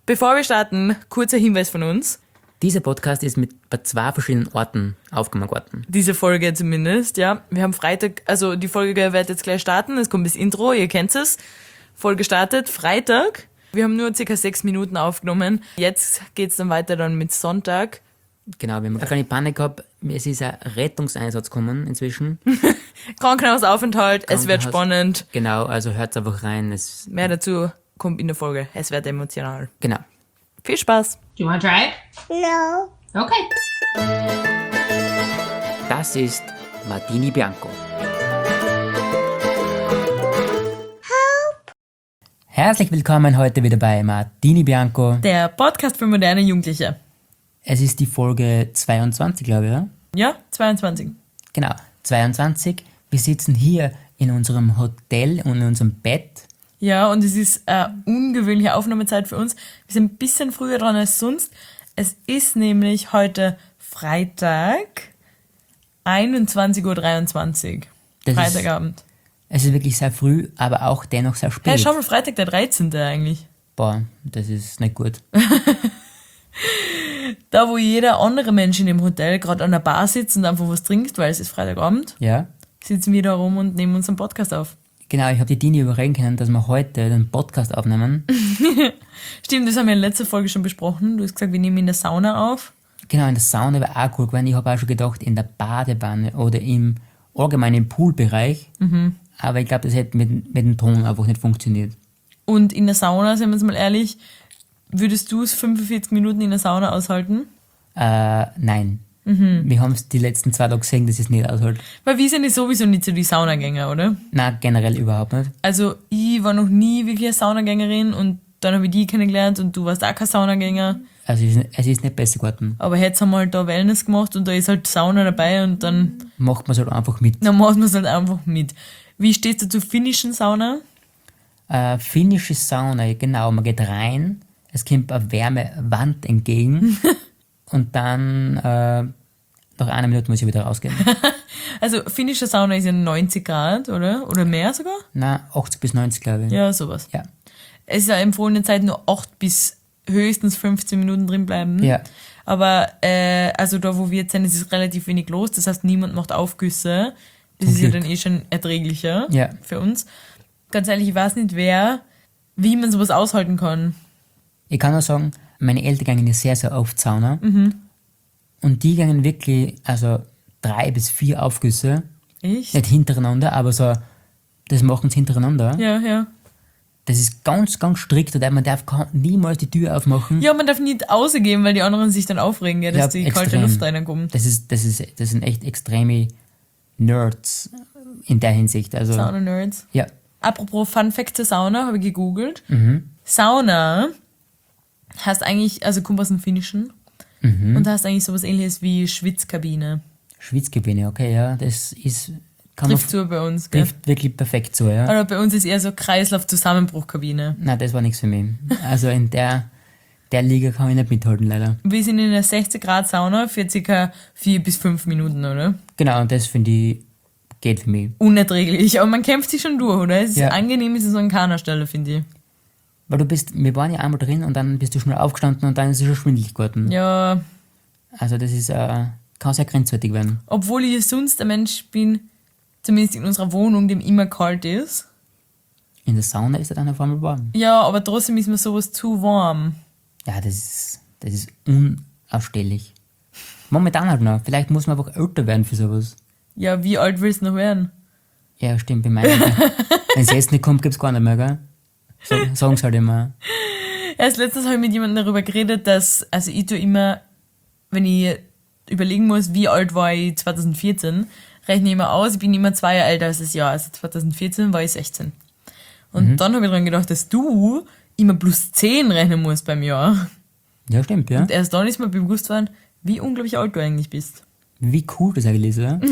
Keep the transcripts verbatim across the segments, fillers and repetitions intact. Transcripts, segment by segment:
Bevor wir starten, kurzer Hinweis von uns. Dieser Podcast ist mit bei zwei verschiedenen Orten aufgenommen worden. Diese Folge zumindest, ja. Wir haben Freitag, also die Folge wird jetzt gleich starten, es kommt das Intro, ihr kennt es. Folge startet, Freitag. Wir haben nur circa sechs Minuten aufgenommen. Jetzt geht's dann weiter dann mit Sonntag. Genau, wir haben keine Panik gehabt. Es ist ein Rettungseinsatz gekommen inzwischen. Krankenhausaufenthalt, es wird Krankenhaus. spannend. Genau, also hört einfach rein. Es, Mehr dazu kommt in der Folge. Es wird emotional. genau. Viel Spaß. Do you want to try it? No. Okay. Das ist Martini Bianco. Herzlich willkommen heute wieder bei Martini Bianco. Der Podcast für moderne Jugendliche. Es ist die Folge zweiundzwanzig, glaube ich, oder? Ja, zweiundzwanzig. Genau, zweiundzwanzig. Wir sitzen hier in unserem Hotel und in unserem Bett. Ja, und es ist eine ungewöhnliche Aufnahmezeit für uns. Wir sind ein bisschen früher dran als sonst. Es ist nämlich heute Freitag, einundzwanzig Uhr dreiundzwanzig. Das ist- Freitagabend. Es ist wirklich sehr früh, aber auch dennoch sehr spät. Hey, schau mal, Freitag der dreizehnte eigentlich. Boah, das ist nicht gut. Da, wo jeder andere Mensch in dem Hotel gerade an der Bar sitzt und einfach was trinkt, weil es ist Freitagabend, Ja? sitzen wir da rum und nehmen unseren Podcast auf. Genau, ich habe die Dini überreden können, dass wir heute den Podcast aufnehmen. Stimmt, das haben wir in der letzten Folge schon besprochen. Du hast gesagt, wir nehmen in der Sauna auf. Genau, in der Sauna wäre auch cool gewesen. Ich habe auch schon gedacht, in der Badewanne oder im allgemeinen Poolbereich. Mhm. Aber ich glaube, das hätte mit, mit dem Ton einfach nicht funktioniert. Und in der Sauna, seien wir jetzt mal ehrlich, würdest du es fünfundvierzig Minuten in der Sauna aushalten? Äh, nein. Mhm. Wir haben es die letzten zwei Tage gesehen, dass es nicht aushält. Weil wir sind ja sowieso nicht so die Saunagänger, oder? Nein, generell überhaupt nicht. Also ich war noch nie wirklich eine Saunagängerin und dann habe ich die kennengelernt und du warst auch kein Saunagänger. Also es ist, es ist nicht besser geworden. Aber jetzt haben wir halt da Wellness gemacht und da ist halt Sauna dabei und dann, Macht man es halt einfach mit. dann macht man es halt einfach mit. Wie stehst du zur finnischen Sauna? Äh, finnische Sauna, genau, man geht rein, es kommt eine Wärmewand entgegen und dann äh, nach einer Minute muss ich wieder rausgehen. Also finnische Sauna ist ja neunzig Grad, oder? Oder mehr sogar? Nein, achtzig bis neunzig, glaube ich. Ja, sowas. Ja. Es ist ja empfohlene Zeit nur acht bis höchstens fünfzehn Minuten drin bleiben. Ja. Aber äh, also da, wo wir jetzt sind, ist es relativ wenig los. Das heißt, niemand macht Aufgüsse. Das Zum ist ja Glück. dann eh schon erträglicher Ja. für uns. Ganz ehrlich, ich weiß nicht, wer, wie man sowas aushalten kann. Ich kann nur sagen, meine Eltern gehen sehr, sehr oft Sauna. Mhm. Und die gehen wirklich, also drei bis vier Aufgüsse, Echt? nicht hintereinander, aber so, das machen sie hintereinander. Ja, ja. Das ist ganz, ganz strikt und man darf ka- niemals die Tür aufmachen. Ja, man darf nicht rausgehen, weil die anderen sich dann aufregen, ja, dass Ja, die kalte extrem. Luft reinkommt. Das ist, das ist, das sind echt extreme Nerds in der Hinsicht. Also, Sauna-Nerds. ja. Apropos Fun Fact zur Sauna, habe ich gegoogelt. Mhm. Sauna heißt eigentlich, also kommt aus dem Finnischen Mhm. und heißt eigentlich sowas ähnliches wie Schwitzkabine. Schwitzkabine, okay, ja, das ist, kann man, Trifft so bei uns, gell? trifft wirklich perfekt so, ja. Aber bei uns ist eher so Kreislauf-Zusammenbruchkabine. Nein, das war nichts für mich. Also in der, der Liga kann ich nicht mithalten, leider. Wir sind in einer sechzig Grad Sauna für circa vier bis fünf Minuten, oder? Genau, und das finde ich, geht für mich. Unerträglich, aber man kämpft sich schon durch, oder? Es ist Ja. angenehm, ist es so an keiner Stelle, finde ich. Weil du bist, wir waren ja einmal drin und dann bist du schnell aufgestanden und dann ist es schon schwindelig geworden. Ja, Also das ist, äh, kann sehr grenzwertig werden. obwohl ich sonst ein Mensch bin, zumindest in unserer Wohnung, dem immer kalt ist. In der Sauna ist er dann auf einmal warm. Ja, aber trotzdem ist mir sowas zu warm. Ja, das ist, das ist unausstehlich. Momentan halt noch. Vielleicht muss man einfach älter werden für sowas. Ja, wie alt willst du noch werden? Ja, stimmt, bei meinen. Wenn es jetzt nicht kommt, gibt's gar nicht mehr, gell? So, sagen sie halt immer. Erst letztens habe ich mit jemandem darüber geredet, dass, also ich tue immer, wenn ich überlegen muss, wie alt war ich zwanzig vierzehn, rechne ich immer aus, ich bin immer zwei Jahre älter als das Jahr. Also zwanzig vierzehn war ich sechzehn. Und dann habe ich dran gedacht, dass du immer plus zehn rechnen musst beim Jahr. Ja, stimmt, ja. Und erst dann ist mir bewusst worden, wie unglaublich alt du eigentlich bist. Wie cool das eigentlich ist, oder?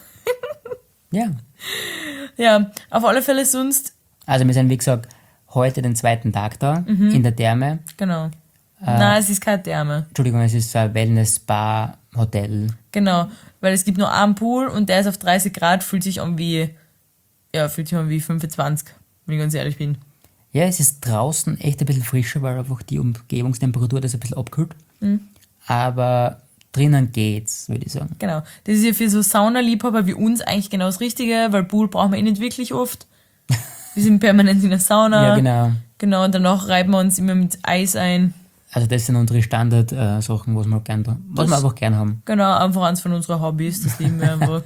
Ja. Ja, auf alle Fälle sonst, Also wir sind, wie gesagt, heute den zweiten Tag da, in der Therme. genau. Nein, es ist keine Therme. Entschuldigung, es ist so ein Wellness-Spa-Hotel. Genau, weil es gibt nur einen Pool und der ist auf dreißig Grad, fühlt sich an wie, ja, fühlt sich an wie fünfundzwanzig, wenn ich ganz ehrlich bin. Ja, es ist draußen echt ein bisschen frischer, weil einfach die Umgebungstemperatur das ein bisschen abkühlt. Mhm. Aber drinnen geht's, würde ich sagen. Genau. Das ist ja für so Saunaliebhaber wie uns eigentlich genau das Richtige, weil Pool brauchen wir eh nicht wirklich oft. Wir sind permanent in der Sauna. Ja, genau. Genau, und danach reiben wir uns immer mit Eis ein. Also das sind unsere Standard-Sachen, was wir gern, was wir einfach gern haben. Genau, einfach eins von unseren Hobbys, das lieben wir einfach.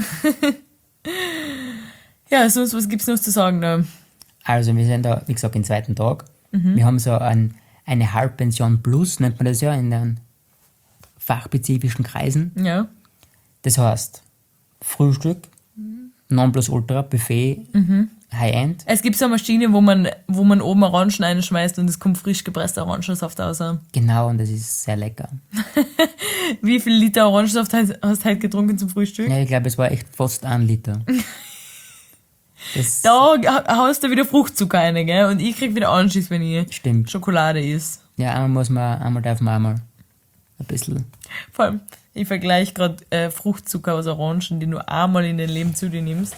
Ja, sonst, was gibt's noch zu sagen da? Also wir sind da, wie gesagt, den zweiten Tag. Wir haben so ein, eine Halbpension Plus, nennt man das ja in den fachspezifischen Kreisen. Ja. Das heißt, Frühstück, Nonplusultra, Buffet, High-End. Es gibt so eine Maschine, wo man, wo man oben Orangen reinschmeißt und es kommt frisch gepresster Orangensaft raus. Genau, und das ist sehr lecker. Wie viel Liter Orangensaft hast hast du heute getrunken zum Frühstück? Ja, ich glaube, es war echt fast ein Liter. Das Da ha- haust du wieder Fruchtzucker rein, gell? Und ich krieg wieder Anschiss, wenn ich stimmt. Schokolade isst. Ja, einmal muss man, einmal darf man einmal ein bisschen. Vor allem, ich vergleiche gerade äh, Fruchtzucker aus Orangen, die du einmal in dein Leben zu dir nimmst.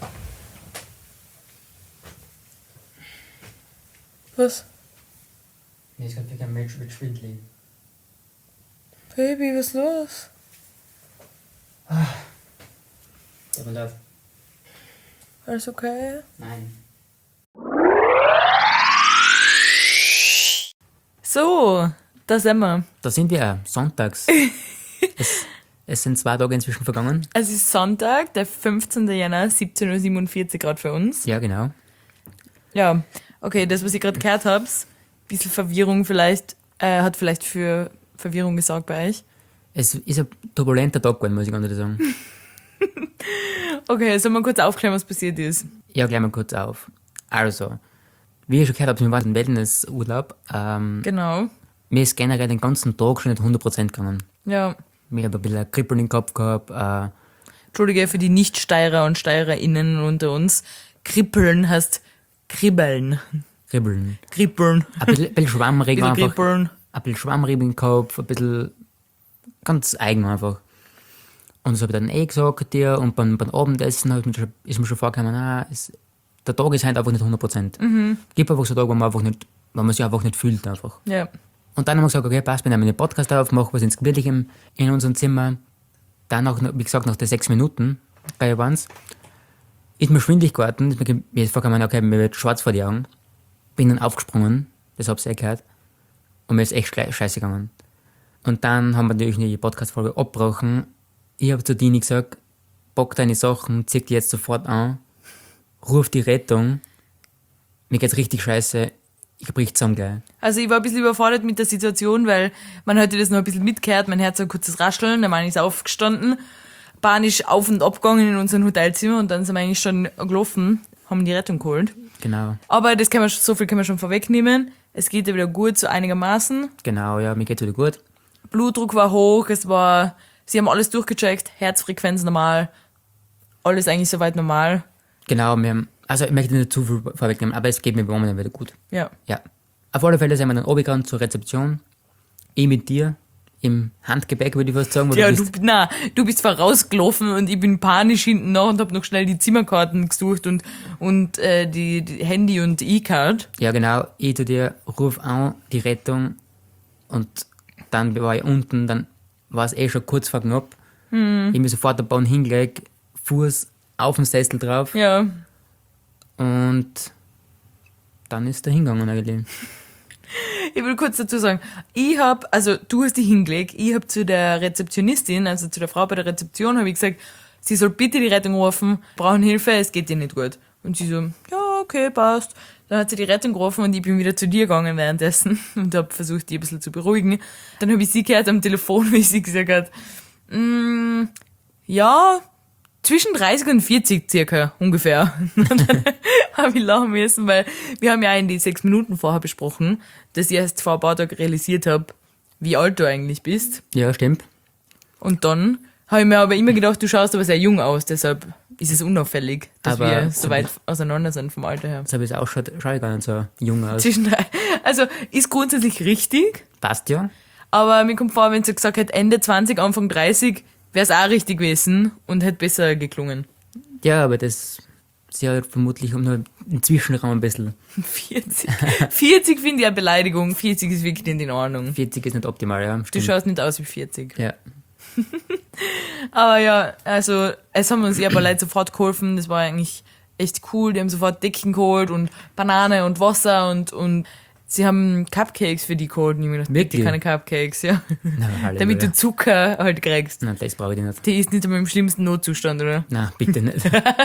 Was? Nee, es gibt kein Mensch mit Schwindli. Baby, was ist los? Aber darf. Alles okay? Nein. So, da sind wir. Da sind wir, sonntags. es, es sind zwei Tage inzwischen vergangen. Es ist Sonntag, der fünfzehnten Jänner, siebzehn Uhr siebenundvierzig Grad für uns. Ja, genau. Ja, okay, das, was ich gerade gehört habe, bisschen Verwirrung vielleicht, äh, hat vielleicht für Verwirrung gesorgt bei euch. Es ist ein turbulenter Tag geworden, muss ich ganz ehrlich sagen. Okay, sollen wir kurz aufklären, was passiert ist? Ja, gleich mal kurz auf. Also, wie ich schon gehört habe, wir waren im Wellnessurlaub. Ähm, Genau. mir ist generell den ganzen Tag schon nicht hundert Prozent gegangen. Ja. Mir hat ein bisschen ein Kribbeln im Kopf gehabt. Äh, Entschuldige für die Nicht-Steirer und SteirerInnen unter uns. Kribbeln heißt kribbeln. Kribbeln. Kribbeln. Ein bisschen, ein bisschen Schwammregen Bisschen einfach. kribbeln. Ein bisschen Schwammregen im Kopf, ein bisschen ganz eigen einfach. Und das habe ich dann eh gesagt dir und beim, beim Abendessen hab ich mir schon, ist mir schon vorgekommen, ah, es, der Tag ist halt einfach nicht hundert Prozent. Mhm. Gibt einfach so Tage, wo man einfach nicht, wo man sich einfach nicht fühlt einfach. Ja. Und dann haben wir gesagt, okay, passt, wir nehmen einen Podcast auf, machen was ins Gemütlichem in unserem Zimmer. Dann auch, wie gesagt, nach den sechs Minuten bei uns ist mir schwindelig geworden, ist mir, mir ist vorgekommen, okay, mir wird schwarz vor die Augen. Bin dann aufgesprungen, das hab's eh gehört. Und mir ist echt scheiße gegangen. Und dann haben wir natürlich die Podcast-Folge abgebrochen. Ich habe zu Dini gesagt, pack deine Sachen, zieh die jetzt sofort an, ruf die Rettung, mir geht's richtig scheiße, ich brich zusammen gleich. Also ich war ein bisschen überfordert mit der Situation, weil man hatte das noch ein bisschen mitgehört, mein Herz hat ein kurzes Rascheln, der Mann ist aufgestanden, panisch auf und ab gegangen in unserem Hotelzimmer und dann sind wir eigentlich schon gelaufen, haben die Rettung geholt. Genau, Aber das kann man, so viel können wir schon vorwegnehmen. Es geht ja wieder gut, so einigermaßen. genau, ja, mir geht's wieder gut. Blutdruck war hoch, es war, sie haben alles durchgecheckt, Herzfrequenz normal, alles eigentlich soweit normal. Genau, wir haben, also ich möchte nicht zu viel vorwegnehmen, aber es geht mir momentan wieder gut. Ja. Ja. Auf alle Fälle sind wir dann runtergegangen zur Rezeption. Ich mit dir im Handgepäck, würde ich fast sagen. Wo Ja, du du, bist. na, du bist vorausgelaufen und ich bin panisch hinten nach und hab noch schnell die Zimmerkarten gesucht und, und äh, die, die Handy und E-Card. Ja, genau. Ich zu dir, ruf an, die Rettung. Und dann war ich unten, dann war es eh schon kurz vor knapp. Hm. Ich mir sofort den Bahn hingelegt, Fuß auf den Sessel drauf. Ja. Und dann ist er hingegangen eigentlich. Ich will kurz dazu sagen, ich hab, also du hast dich hingelegt, ich hab zu der Rezeptionistin, also zu der Frau bei der Rezeption, habe ich gesagt, sie soll bitte die Rettung rufen, brauchen Hilfe, es geht ihr nicht gut. Und sie so, ja, okay, passt. Dann hat sie die Rettung gerufen und ich bin wieder zu dir gegangen währenddessen und hab versucht, die ein bisschen zu beruhigen. Dann habe ich sie gehört am Telefon, wie sie gesagt hat, mm, ja, zwischen dreißig und vierzig circa, ungefähr. Und dann habe ich lachen müssen, weil wir haben ja in die sechs Minuten vorher besprochen, dass ich erst vor ein paar Tagen realisiert habe, wie alt du eigentlich bist. Ja, stimmt. Und dann habe ich mir aber immer gedacht, du schaust aber sehr jung aus, deshalb ist es unauffällig, dass Aber wir so so weit auseinander sind vom Alter her. Das habe ich auch schon, schaue ich gar nicht so jung aus. Zwischen drei. Also ist grundsätzlich richtig, Passt ja. aber mir kommt vor, wenn sie gesagt hätte Ende zwanzig, Anfang dreißig, wäre es auch richtig gewesen und hätte besser geklungen. Ja, aber das sie hat vermutlich um nur einen Zwischenraum ein bisschen. vierzig. vierzig finde ich eine Beleidigung. vierzig ist wirklich nicht in Ordnung. vierzig ist nicht optimal, ja. Du Stimmt. schaust nicht aus wie vierzig. Ja. Aber ja, also es haben uns eh ein paar Leute sofort geholfen. Das war eigentlich echt cool. Die haben sofort Decken geholt und Banane und Wasser und, und sie haben Cupcakes für die geholt. Und ich mir gedacht, bitte Wirklich? keine Cupcakes, ja. Na, Halleluja. Damit du Zucker halt kriegst. Nein, das brauche ich nicht. Die ist nicht einmal im schlimmsten Notzustand, oder? Nein, bitte nicht.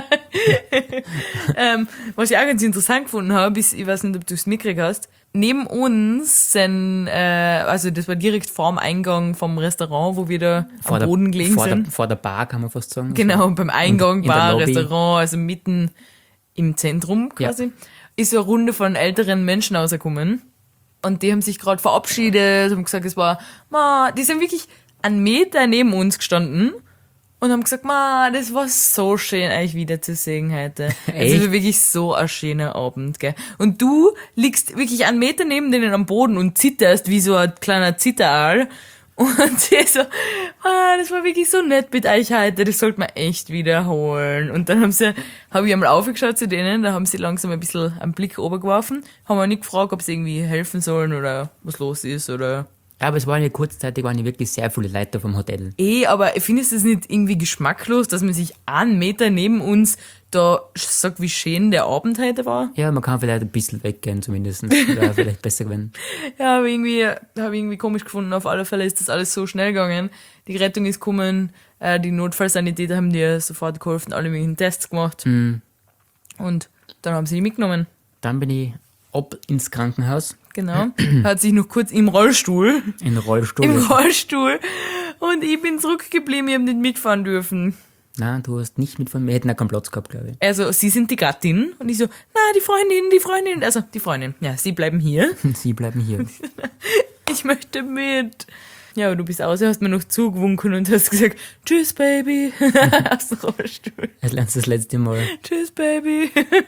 ähm, was ich auch ganz interessant gefunden habe, ist, ich weiß nicht, ob du es mitgekriegt hast, neben uns sind, äh, also das war direkt vor dem Eingang vom Restaurant, wo wir da Vor am Boden der, gelegen vor sind. Der, vor der Bar, kann man fast sagen. Genau, beim Eingang, in der Bar, Lobby. Restaurant, also mitten im Zentrum quasi, ist so eine Runde von älteren Menschen rausgekommen. Und die haben sich gerade verabschiedet, haben gesagt, es war, ma, die sind wirklich einen Meter neben uns gestanden und haben gesagt, ma, das war so schön, euch wiederzusehen heute. Es Echt? war wirklich so ein schöner Abend, gell. Und du liegst wirklich einen Meter neben denen am Boden und zitterst wie so ein kleiner Zitteraal. Und sie so, ah, das war wirklich so nett mit euch heute, das sollte man echt wiederholen. Und dann haben sie, habe ich einmal aufgeschaut zu denen, da haben sie langsam ein bisschen einen Blick obergeworfen, haben auch nicht gefragt, ob sie irgendwie helfen sollen oder was los ist oder... Aber es waren ja kurzzeitig waren ja wirklich sehr viele Leute vom Hotel. Eh, aber findest du es nicht irgendwie geschmacklos, dass man sich einen Meter neben uns da sagt, wie schön der Abend heute war? Ja, man kann vielleicht ein bisschen weggehen zumindest. Wäre vielleicht besser gewesen. Ja, aber irgendwie, habe ich irgendwie komisch gefunden. Auf alle Fälle ist das alles so schnell gegangen. Die Rettung ist gekommen, äh, die Notfallsanitäter haben dir sofort geholfen, alle möglichen Tests gemacht. Mhm. Und dann haben sie die mitgenommen. Dann bin ich ab ins Krankenhaus, Genau. Hat sich noch kurz im Rollstuhl, in den Rollstuhl. im Rollstuhl. Und ich bin zurückgeblieben, ich habe nicht mitfahren dürfen. Nein, du hast nicht mitfahren. Wir hätten auch keinen Platz gehabt, glaube ich. Also, sie sind die Gattin. Und ich so, na, die Freundin, die Freundin. Also, die Freundin. Ja, sie bleiben hier. Sie bleiben hier. Ich möchte mit. Ja, aber du bist aus, hast mir noch zugewunken und hast gesagt, tschüss, Baby. Aus dem Rollstuhl. Jetzt lernst du das letzte Mal. Tschüss, Baby.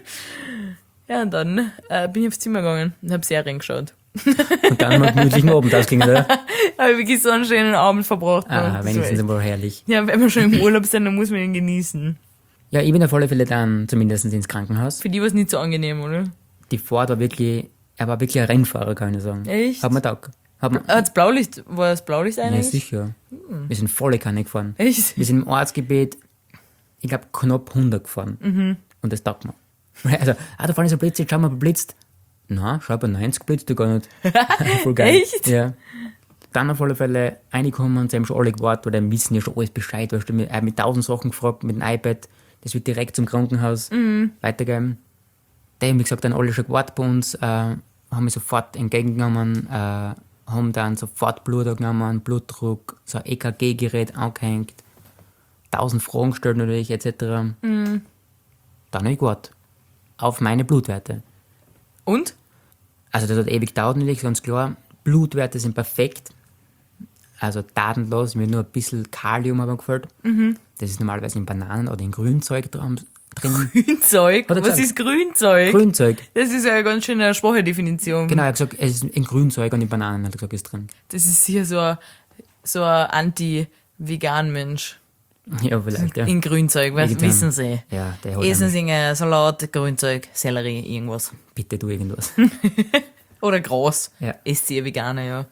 Ja, und dann äh, bin ich aufs Zimmer gegangen und hab Serien geschaut. Und dann mal gemütlichen Abend ausklingen, oder? Habe wirklich so einen schönen Abend verbracht. Ah, Das war wenigstens echt- einmal herrlich. Ja, wenn wir schon im Urlaub sind, dann muss man ihn genießen. Ja, ich bin auf alle Fälle dann zumindest ins Krankenhaus. Für die war es nicht so angenehm, oder? Die Fahrt war wirklich, er war wirklich ein Rennfahrer, kann ich sagen. Echt? Hat mir taugt. Hat mir, Ah, das Blaulicht, war das Blaulicht ja, eigentlich? sicher. Wir sind volle Kanne gefahren. Echt? Wir sind im Ortsgebiet, ich glaube, knapp hundert gefahren. Mhm. Und das taugt mir. Also, ah, da vorne ist ein Blitz, jetzt schauen wir mal blitzt. Na, schau, bei neunzig blitzt du gar nicht. Voll geil. Echt? Ja. Dann auf alle Fälle reingekommen und sie haben schon alle gewartet, weil die wissen ja schon alles Bescheid. Weißt du, mit, äh, mit tausend Sachen gefragt, mit dem iPad. Das wird direkt zum Krankenhaus Mhm. weitergeben. Die haben, wie gesagt, dann alle schon gewartet bei uns, äh, haben mich sofort entgegengenommen, äh, haben dann sofort Blut genommen, Blutdruck, so ein E K G-Gerät angehängt, tausend Fragen gestellt natürlich, et cetera. Mhm. Dann habe ich gewartet. Auf meine Blutwerte. Und? Also das hat ewig gedauert natürlich, ganz klar. Blutwerte sind perfekt. Also tatenlos, mir nur ein bisschen Kalium aber gefällt. Mhm. Das ist normalerweise in Bananen oder in Grünzeug dran- drin. Grünzeug? Hat er Was gesagt. ist Grünzeug? Grünzeug. Das ist ja eine ganz schöne schwache Definition. Genau, er hat gesagt, es ist in Grünzeug und in Bananen, hat er gesagt, ist drin. Das ist hier so ein, so ein Anti-Vegan-Mensch. Ja, vielleicht, ja. In Grünzeug, was Vegetan. wissen Sie? Ja, der hat Essen einen, Sie einen Salat, Grünzeug, Sellerie, irgendwas. bitte du irgendwas. Oder Gras. Ja. Esst ihr Veganer, ja.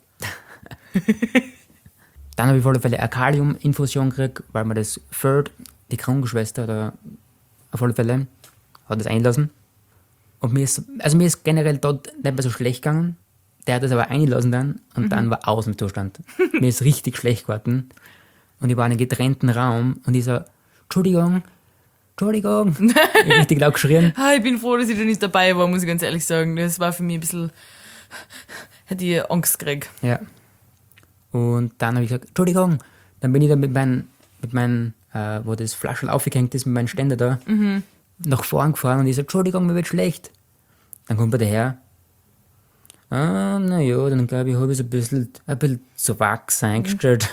Dann habe ich auf alle Fälle eine Kaliuminfusion gekriegt, weil mir das fehlt. Die Krankenschwester, oder auf alle Fälle, hat das einlassen. Und mir ist, also mir ist generell dort nicht mehr so schlecht gegangen. Der hat das aber einlassen dann und dann war aus dem Zustand. Mir ist richtig schlecht geworden. Und ich war in einem getrennten Raum und ich so, Entschuldigung, Entschuldigung. Ich hab richtig laut geschrien. Ah, ich bin froh, dass ich da nicht dabei war, muss ich ganz ehrlich sagen. Das war für mich ein bisschen... Hätte ich Angst gekriegt. Ja. Und dann habe ich gesagt, Entschuldigung. Dann bin ich da mit meinem, mit meinem äh, wo das Flaschel aufgehängt ist, mit meinem Ständer da, nach vorn gefahren und ich so, Entschuldigung, mir wird schlecht. Dann kommt er daher. Ah, naja, dann glaube ich, habe ich so ein bisschen, ein bisschen zu Wachs eingestellt.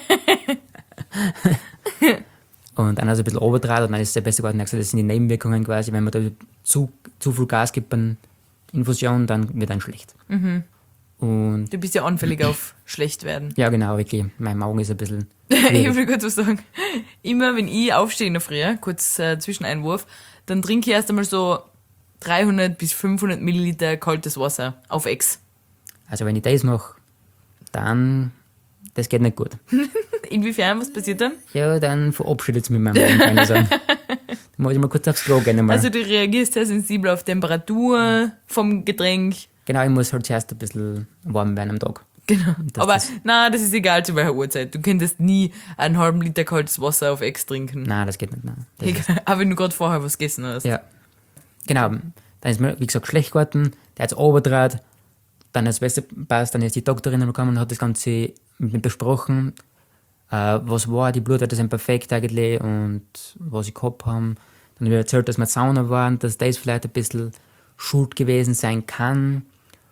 Und dann hat er ein bisschen runtergetragen und dann ist es besser geworden. Er hat gesagt, das sind die Nebenwirkungen quasi, wenn man da zu, zu viel Gas gibt bei Infusion, dann wird dann schlecht. Und Du bist ja anfällig auf schlecht werden. ja, genau, wirklich. Mein Magen ist ein bisschen. Ich will kurz was sagen. Immer wenn ich aufstehe in der Früh, kurz äh, Zwischeneinwurf, dann trinke ich erst einmal so dreihundert bis fünfhundert Milliliter kaltes Wasser auf Ex. Also, wenn ich das mache, dann. Das geht nicht gut. Inwiefern, was passiert dann? Ja, dann verabschiedet es mich mit meinem Magen, kann ich sagen. Dann muss ich mal kurz aufs Klo gehen. Einmal. Also du reagierst sehr sensibel auf Temperatur vom Getränk. Genau, ich muss halt zuerst ein bisschen warm werden am Tag. Genau. Das- Aber das- na, das ist egal zu welcher Uhrzeit. Du könntest nie einen halben Liter kaltes Wasser auf Ex trinken. Nein, das geht nicht. Nein. Das ist, Egal. Aber wenn du gerade vorher was gegessen hast. ja. Genau. Dann ist mir, wie gesagt, schlecht geworden. Der hat es runtergedreht. Dann hat es besser gepasst. Dann ist die Doktorin gekommen und hat das Ganze mit mir besprochen. Äh, was war, die Blutwerte sind perfekt eigentlich und was ich gehabt habe. Dann habe ich erzählt, dass wir in der Sauna waren, dass das vielleicht ein bisschen schuld gewesen sein kann.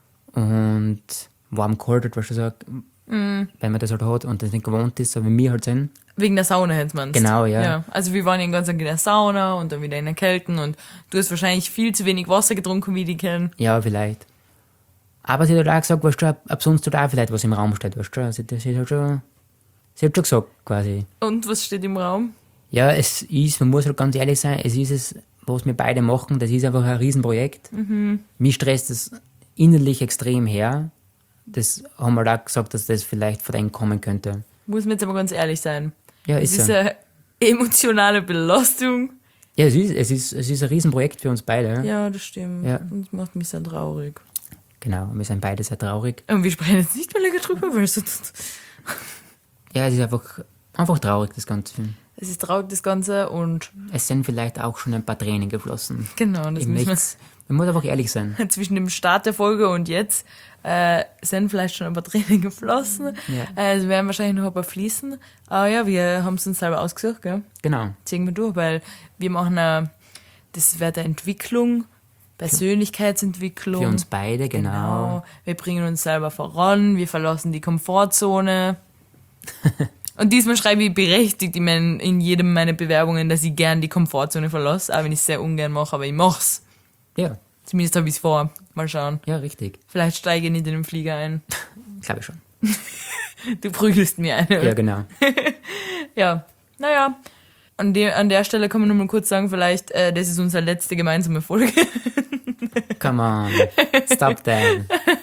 Und warm kalt, was du sagst, Mm. wenn man das halt hat und das nicht gewohnt ist, so wie wir halt sind. Wegen der Sauna hättest man Genau, ja. ja. Also wir waren den ganzen Tag in der Sauna und dann wieder in der Kälte und du hast wahrscheinlich viel zu wenig Wasser getrunken, wie die kennen. Ja, vielleicht. Aber sie hat halt auch gesagt, weißt du, ab sonst tut auch vielleicht was im Raum steht, weißt du. Also das ist halt schon, sie hat schon gesagt, quasi. Und was steht im Raum? Ja, es ist, man muss halt ganz ehrlich sein, es ist es, was wir beide machen, das ist einfach ein Riesenprojekt. Mhm. Mich stresst das innerlich extrem her. Das haben wir auch gesagt, dass das vielleicht von denen kommen könnte. Muss man jetzt aber ganz ehrlich sein. Ja, Es ist ist so. eine emotionale Belastung. Ja, es ist, es ist, es ist ein Riesenprojekt für uns beide. Ja, das stimmt. Ja. Und das macht mich sehr traurig. Genau, wir sind beide sehr traurig. Und wir sprechen jetzt nicht mehr länger drüber, weil es, Ja, es ist einfach, einfach traurig, das Ganze. es ist traurig, das Ganze. Und Es sind vielleicht auch schon ein paar Tränen geflossen. genau, das Ich müssen möcht's- Man muss einfach ehrlich sein. wir zwischen dem Start der Folge und jetzt äh, sind vielleicht schon ein paar Tränen geflossen. Ja. Äh, es werden wahrscheinlich noch ein paar fließen. Aber ja, wir haben es uns selber ausgesucht, gell? Genau. Ziehen wir durch, weil wir machen eine, das wird eine Entwicklung, Persönlichkeitsentwicklung. Für uns beide, genau. Genau. Wir bringen uns selber voran, wir verlassen die Komfortzone. Und diesmal schreibe ich berechtigt in, mein, in jedem meiner Bewerbungen, dass ich gern die Komfortzone verlasse, auch wenn ich es sehr ungern mache, aber ich mach's. Ja, Zumindest habe ich es vor. Mal schauen. ja, richtig. Vielleicht steige ich nicht in den Flieger ein. Glaube ich schon. Du prügelst mir eine. Ja, genau. Ja, naja. An, de an der Stelle kann man nur mal kurz sagen, vielleicht, äh, das ist unsere letzte gemeinsame Folge. Come on. Stop that.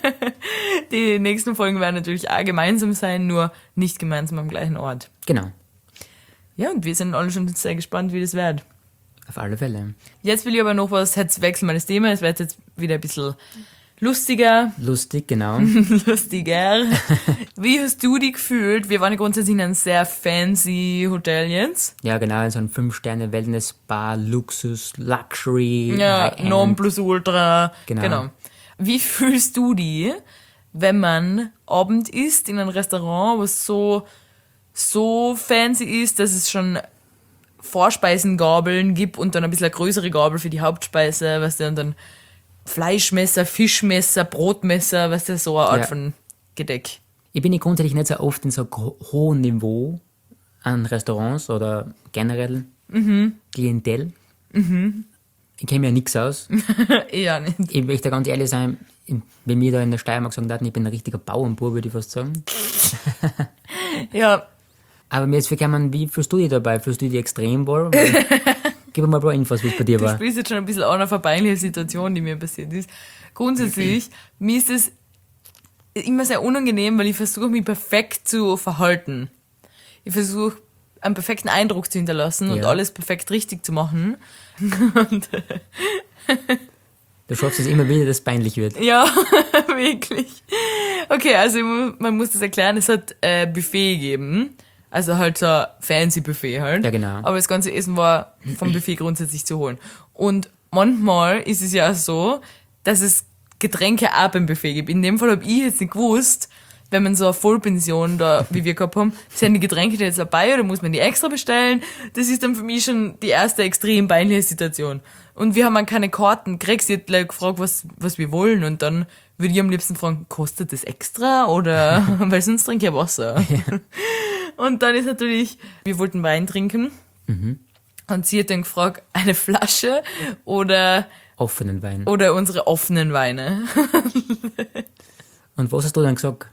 Die nächsten Folgen werden natürlich auch gemeinsam sein, nur nicht gemeinsam am gleichen Ort. Genau. Ja, und wir sind alle schon sehr gespannt, wie das wird. Auf alle Fälle. Jetzt will ich aber noch was, jetzt wechseln wir das Thema, es wird jetzt wieder ein bisschen lustiger, Lustig, genau. lustiger. Wie hast du dich gefühlt? Wir waren ja grundsätzlich in einem sehr fancy Hotel jetzt. Ja, genau. In so einem fünf-Sterne-Wellness-Bar, Luxus, Luxury. Ja, High-End. Nonplusultra. Genau. genau. Wie fühlst du dich, wenn man Abend isst in einem Restaurant, was so, so fancy ist, dass es schon Vorspeisengabeln gibt und dann ein bisschen eine größere Gabel für die Hauptspeise, weißt du, und dann Fleischmesser, Fischmesser, Brotmesser, weißt du, so eine Art Ja. von Gedeck. Ich bin ja grundsätzlich nicht so oft in so ho- hohem Niveau an Restaurants oder generell Klientel. Ich kenne mir ja nichts aus. Eher nicht. Ich möchte ganz ehrlich sein, ich- wenn wir da in der Steiermark sagen würden, ich bin ein richtiger Bauernbub, würde ich fast sagen. Ja, Aber mir ist gekommen, wie fühlst du dich dabei? Fühlst du dich extrem wohl? Gib mir mal ein paar Infos, wie es bei dir du war. spielst jetzt schon ein bisschen an einer peinliche Situation, die mir passiert ist. Grundsätzlich, mir ist es immer sehr unangenehm, weil ich versuche, mich perfekt zu verhalten. Ich versuche, einen perfekten Eindruck zu hinterlassen und Ja. alles perfekt richtig zu machen. Du schaffst es immer wieder, dass es peinlich wird. Ja, wirklich. Okay, also ich mu- man muss das erklären, es hat äh, Buffet gegeben. Also halt so ein fancy Buffet halt. Ja, genau. Aber das ganze Essen war vom Buffet grundsätzlich zu holen. Und manchmal ist es ja so, dass es Getränke auch beim Buffet gibt. In dem Fall habe ich jetzt nicht gewusst, wenn man so eine Vollpension da, wie wir gehabt haben, sind die Getränke da jetzt dabei oder muss man die extra bestellen? Das ist dann für mich schon die erste extrem peinliche Situation. Und wir haben auch keine Karten gekriegt. Sie hat gleich gefragt, was, was wir wollen. Und dann würde ich am liebsten fragen, kostet das extra? Oder, weil sonst trinke ich ja Wasser. Und dann ist natürlich, wir wollten Wein trinken. Und sie hat dann gefragt, eine Flasche oder, Offenen Wein. oder unsere offenen Weine. Und was hast du dann gesagt?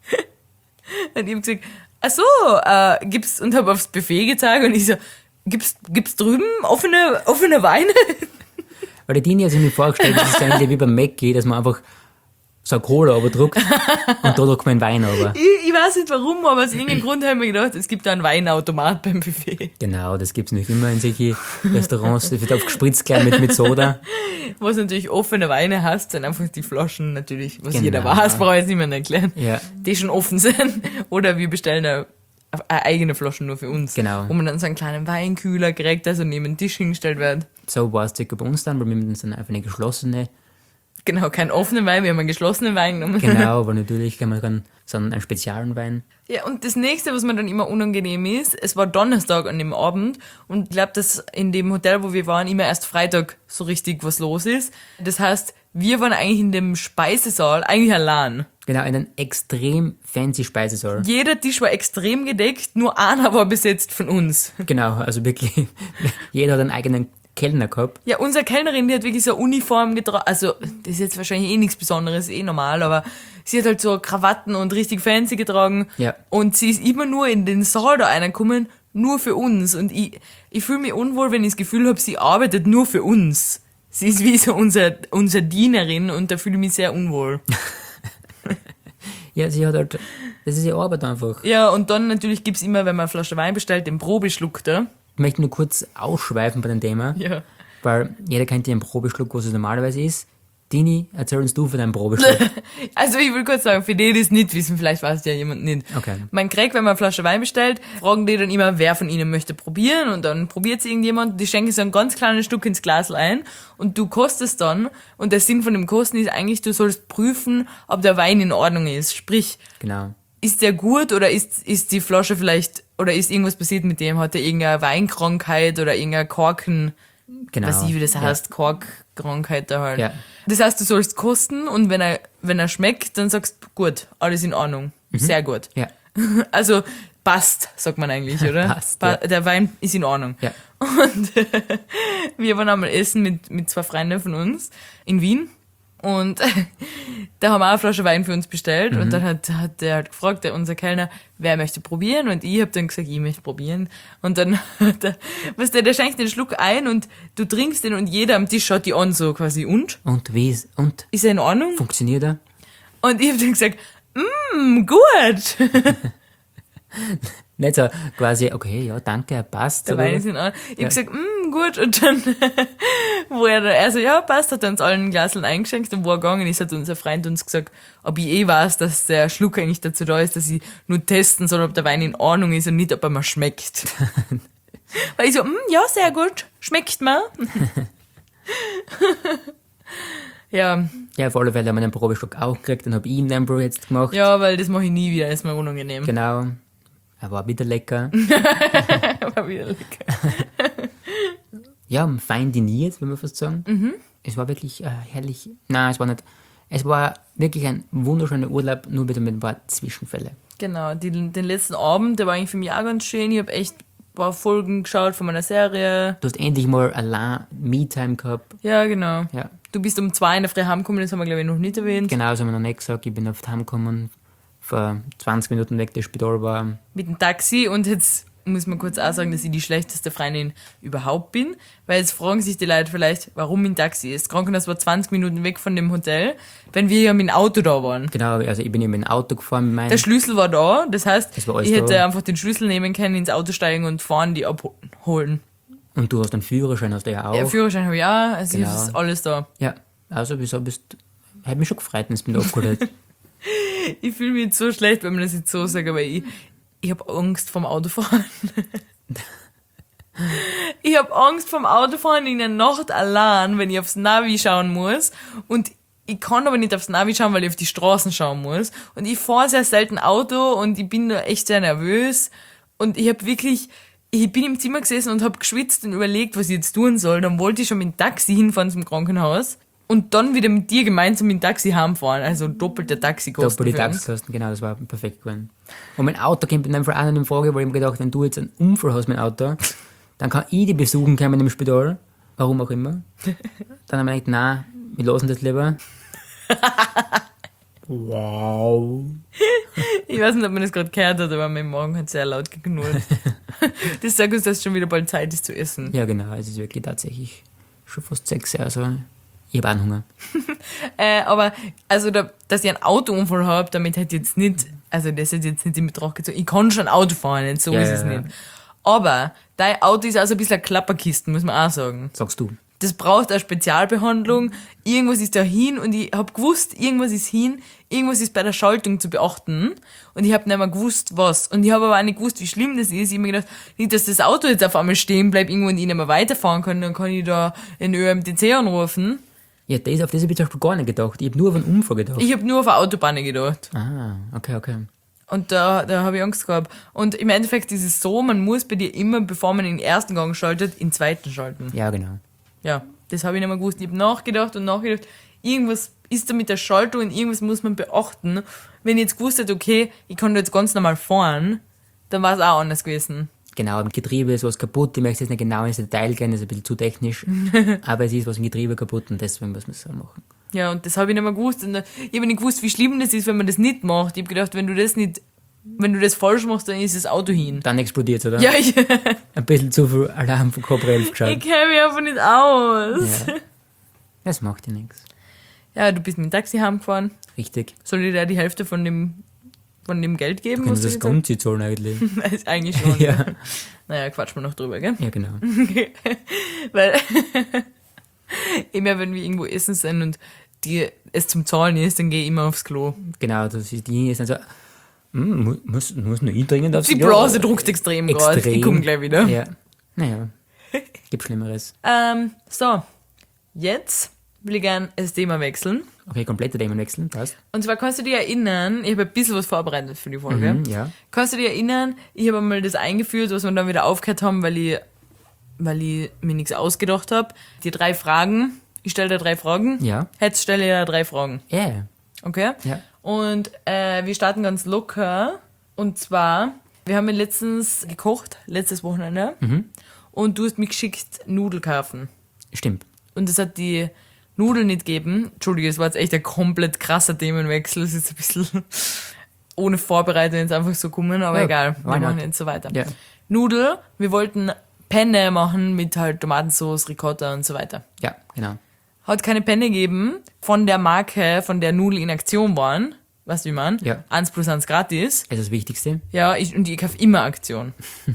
Und ich hab gesagt, ach so, äh, gibt's, und hab aufs Buffet gezeigt und ich so, gibt's, gibt's drüben offene, offene Weine? Weil die Dini hat sich mir vorgestellt, das ist eigentlich wie beim Mackie, dass man einfach so eine Cola runterdrückt und da drückt man einen Wein runter. Ich, ich weiß nicht warum, aber aus irgendeinem Grund habe ich mir gedacht, es gibt da einen Weinautomat beim Buffet. Genau, das gibt's nicht immer in solchen Restaurants. Das wird oft gespritzt gleich mit, mit Soda. Was natürlich offene Weine hast, sind einfach die Flaschen natürlich, was Genau. jeder weiß, brauche ich jetzt niemandem erklären, Ja. die schon offen sind. Oder wir bestellen eine, eine eigene Flasche nur für uns. Genau. Wo man dann so einen kleinen Weinkühler kriegt, der so neben den Tisch hingestellt wird. So war es circa bei uns dann, weil wir haben dann einfach eine geschlossene. Genau, keinen offenen Wein, wir haben einen geschlossenen Wein genommen. Genau, aber natürlich kann man dann so einen speziellen Wein. Ja, und das nächste, was mir dann immer unangenehm ist, es war Donnerstag an dem Abend und ich glaube, dass in dem Hotel, wo wir waren, immer erst Freitag so richtig was los ist. Das heißt, wir waren eigentlich in dem Speisesaal eigentlich allein. Genau, in einem extrem fancy Speisesaal. Jeder Tisch war extrem gedeckt, nur einer war besetzt von uns. Genau, also wirklich, jeder hat einen eigenen Kellner gehabt. Ja, unsere Kellnerin, die hat wirklich so eine Uniform getragen. Also, das ist jetzt wahrscheinlich eh nichts Besonderes, eh normal, aber sie hat halt so Krawatten und richtig fancy getragen. Ja. Und sie ist immer nur in den Saal da reingekommen, nur für uns. Und ich, ich fühle mich unwohl, wenn ich das Gefühl habe, sie arbeitet nur für uns. Sie ist wie so unser, unsere Dienerin und da fühle ich mich sehr unwohl. Ja, sie hat halt, das ist ihre Arbeit einfach. Ja, und dann natürlich gibt's immer, wenn man eine Flasche Wein bestellt, den Probeschluck da. Ich möchte nur kurz ausschweifen bei dem Thema, Ja. weil jeder kennt ja einen Probeschluck, was es normalerweise ist. Dini, erzähl uns du von deinem Probeschluck. Also ich will kurz sagen, für die, die es nicht wissen, vielleicht weiß es ja jemand nicht. Okay. Man kriegt, wenn man eine Flasche Wein bestellt, fragen die dann immer, wer von ihnen möchte probieren und dann probiert es irgendjemand, die schenken so ein ganz kleines Stück ins Glas ein und du kostest dann und der Sinn von dem Kosten ist eigentlich, du sollst prüfen, ob der Wein in Ordnung ist. Sprich, Genau. ist der gut oder ist, ist die Flasche vielleicht, oder ist irgendwas passiert mit dem, hat er irgendeine Weinkrankheit oder irgendeine Korken, Genau. weiß ich, wie das Ja. heißt, Korkkrankheit da halt. Ja. Das heißt, du sollst kosten und wenn er, wenn er schmeckt, dann sagst du, gut, alles in Ordnung. Sehr gut. Ja. Also, passt, sagt man eigentlich, oder? Passt, Pa- ja. Der Wein ist in Ordnung. Ja. Und wir waren einmal essen mit, mit zwei Freunden von uns in Wien. Und da haben wir auch eine Flasche Wein für uns bestellt. Und dann hat, hat der halt gefragt, der, unser Kellner, wer möchte probieren? Und ich habe dann gesagt, ich möchte probieren. Und dann, hat der, weißt du, der schenkt den Schluck ein und du trinkst den und jeder am Tisch schaut die an, so quasi, und? Und wie ist, und? Ist er in Ordnung? Funktioniert er? Und ich habe dann gesagt, mmm, gut. Nicht so quasi, okay, ja, danke, er passt. Der oder? Wein ist in Ordnung. Ich Ja. hab gesagt, mmm, gut. Und dann, wo er, dann- er so, ja, passt, hat er uns allen ein Glaseln eingeschenkt und wo er gegangen ist, hat unser Freund uns gesagt, ob ich eh weiß, dass der Schluck eigentlich dazu da ist, dass ich nur testen soll, ob der Wein in Ordnung ist und nicht, ob er mir schmeckt. Weil ich so, mmm, ja, sehr gut, schmeckt mir. ja, Ja, auf alle Fälle haben wir den Probeschluck auch gekriegt, dann habe ich ihm den Brew jetzt gemacht. ja, weil das mache ich nie wieder, ist mir unangenehm. Genau. Er war wieder lecker. War wieder lecker. Ja, fein diniert, will man fast sagen. Mhm. Es war wirklich äh, herrlich. Nein, es war nicht. Es war wirklich ein wunderschöner Urlaub, nur bitte mit ein paar Zwischenfälle. Genau, die, den letzten Abend, der war eigentlich für mich auch ganz schön. Ich habe echt ein paar Folgen geschaut von meiner Serie. Du hast endlich mal allein Me-Time gehabt. Ja, genau. Ja, Du bist um zwei in der Früh heimgekommen, das haben wir, glaube ich, noch nicht erwähnt. genau, das haben wir noch nicht gesagt. Ich bin oft heimgekommen, vor zwanzig Minuten weg, das Spital war. Mit dem Taxi und jetzt muss man kurz auch sagen, dass ich die schlechteste Freundin überhaupt bin, weil jetzt fragen sich die Leute vielleicht, warum mein Taxi ist. Das Krankenhaus war zwanzig Minuten weg von dem Hotel, wenn wir ja mit dem Auto da waren. Genau, also ich bin eben mit dem Auto gefahren mit meinem. Der Schlüssel war da, das heißt, Das war alles ich hätte da. einfach den Schlüssel nehmen können, ins Auto steigen und fahren, die abholen. Und du hast einen Führerschein, hast du ja auch. Ja, Führerschein habe ich auch, also Genau. ist alles da. Ja, also wieso bist hat mich schon gefreut, wenn du mich abgeholt hast. Ich fühle mich jetzt so schlecht, wenn man das jetzt so sagt, aber ich, ich habe Angst vom Autofahren. Ich habe Angst vom Autofahren in der Nacht allein, wenn ich aufs Navi schauen muss. Und ich kann aber nicht aufs Navi schauen, weil ich auf die Straßen schauen muss. Und ich fahre sehr selten Auto und ich bin da echt sehr nervös. Und ich habe wirklich, ich bin im Zimmer gesessen und habe geschwitzt und überlegt, was ich jetzt tun soll. Dann wollte ich schon mit dem Taxi hinfahren zum Krankenhaus. Und dann wieder mit dir gemeinsam mit dem Taxi heimfahren. Also doppelte Taxikosten Doppelte für uns. Taxikosten, genau, das war perfekt gewesen. Und mein Auto kommt in dem Fall auch noch in Frage, weil ich mir gedacht, wenn du jetzt einen Unfall hast mit dem Auto, dann kann ich dich besuchen kommen im Spital, warum auch immer. Dann haben wir gedacht, nein, wir lassen das lieber. Wow. Ich weiß nicht, ob man das gerade gehört hat, aber mein Magen hat sehr laut geknurrt. Das sagt uns, dass es schon wieder bald Zeit ist zu essen. Ja, genau. Es ist wirklich tatsächlich schon fast sechs, also ich habe einen Hunger. Äh, aber, also, da, dass ich einen Autounfall habe, damit hätte ich jetzt nicht, also das hätte ich jetzt nicht in Betracht gezogen. Ich kann schon Auto fahren, nicht? So Ja, ist ja, es ja. nicht. Aber dein Auto ist also ein bisschen eine Klapperkiste, muss man auch sagen. Sagst du. Das braucht eine Spezialbehandlung. Irgendwas ist da hin und ich hab gewusst, irgendwas ist hin, irgendwas ist bei der Schaltung zu beachten. Und ich hab nicht mehr gewusst, was. Und ich habe aber auch nicht gewusst, wie schlimm das ist. Ich hab mir gedacht, nicht, dass das Auto jetzt auf einmal stehen bleibt, irgendwo und ich nicht mehr weiterfahren kann, dann kann ich da in Ö M T C anrufen. Ja, das, auf das habe ich zum Beispiel gar nicht gedacht. Ich habe nur auf einen Unfall gedacht. Ich hab nur auf eine Autobahn gedacht. Ah, okay, okay. Und da, da habe ich Angst gehabt. Und im Endeffekt ist es so, man muss bei dir immer, bevor man in den ersten Gang schaltet, in den zweiten schalten. Ja, genau. Ja, das habe ich nicht mehr gewusst. Ich habe nachgedacht und nachgedacht, irgendwas ist da mit der Schaltung und irgendwas muss man beachten. Wenn ich jetzt gewusst hätte, okay, ich kann da jetzt ganz normal fahren, dann war es auch anders gewesen. Genau, im Getriebe ist was kaputt. Ich möchte jetzt nicht genau ins Detail gehen, das ist ein bisschen zu technisch. Aber es ist was im Getriebe kaputt und deswegen muss man es so machen. Ja, und das habe ich nicht mehr gewusst. Und ich habe nicht gewusst, wie schlimm das ist, wenn man das nicht macht. Ich habe gedacht, wenn du das nicht, wenn du das falsch machst, dann ist das Auto hin. Dann explodiert oder? Ja, ich, Ein bisschen zu viel Alarm von Cobra elf ich geschaut. kenne mich einfach nicht aus. Ja. Das macht ja nichts. Ja, du bist mit dem Taxi heimgefahren. Richtig. Soll ich dir die Hälfte von dem, von dem Geld geben? Können was Sie das du gesagt Ganze zahlen eigentlich? hast? Eigentlich schon. Ja. Naja, quatschen wir noch drüber, gell? Ja, genau. Weil immer wenn wir irgendwo essen sind und die, es zum Zahlen ist, dann gehe ich immer aufs Klo. Genau, das ist die ist dann so, hm, mu- muss, muss nur ich dringend aufs Die Blase druckt extrem gerade. Extrem. Ich komme gleich wieder. Ja. Naja, gibt Schlimmeres. Ähm, so, jetzt will ich gerne das Thema wechseln. Okay, komplette Themenwechsel, passt. Und zwar kannst du dich erinnern, ich habe ein bisschen was vorbereitet für die Folge. Mhm, ja. Kannst du dich erinnern, ich habe einmal das eingeführt, was wir dann wieder aufgehört haben, weil ich, weil ich mir nichts ausgedacht habe. Die drei Fragen, ich stelle dir drei Fragen. Ja. Jetzt stelle ich dir drei Fragen. Ja. Okay? Ja. Und äh, wir starten ganz locker. Und zwar, wir haben ja letztens gekocht, letztes Wochenende. Mhm. Und du hast mich geschickt, Nudeln kaufen. Stimmt. Und es hat die Nudeln nicht gegeben. Entschuldige, es war jetzt echt ein komplett krasser Themenwechsel. Es ist ein bisschen ohne Vorbereitung jetzt einfach so kommen, aber Ja, egal. why Wir machen not? jetzt so weiter. Ja. Nudel, wir wollten Penne machen mit halt Tomatensauce, Ricotta und so weiter. Ja, genau. Hat keine Penne gegeben von der Marke, von der Nudeln in Aktion waren. Weißt du, wie man? Ja. Eins plus eins gratis. Das ist das Wichtigste. Ja, ich, und ich kaufe immer Aktion.